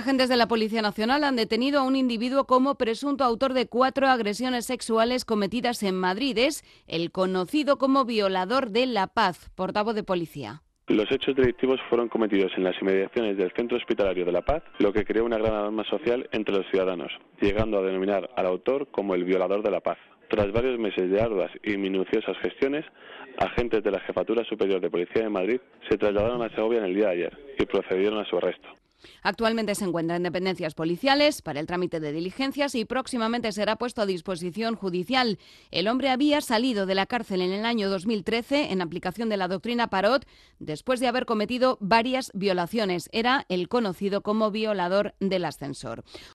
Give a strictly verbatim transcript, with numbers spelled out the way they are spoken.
Agentes de la Policía Nacional han detenido a un individuo como presunto autor de cuatro agresiones sexuales cometidas en Madrid. Es el conocido como violador de La Paz, portavoz de policía. Los hechos delictivos fueron cometidos en las inmediaciones del Centro Hospitalario de La Paz, lo que creó una gran alarma social entre los ciudadanos, llegando a denominar al autor como el violador de La Paz. Tras varios meses de arduas y minuciosas gestiones, agentes de la Jefatura Superior de Policía de Madrid se trasladaron a Segovia en el día de ayer y procedieron a su arresto. Actualmente se encuentra en dependencias policiales para el trámite de diligencias y próximamente será puesto a disposición judicial. El hombre había salido de la cárcel en el año dos mil trece en aplicación de la doctrina Parot después de haber cometido varias violaciones. Era el conocido como violador del ascensor.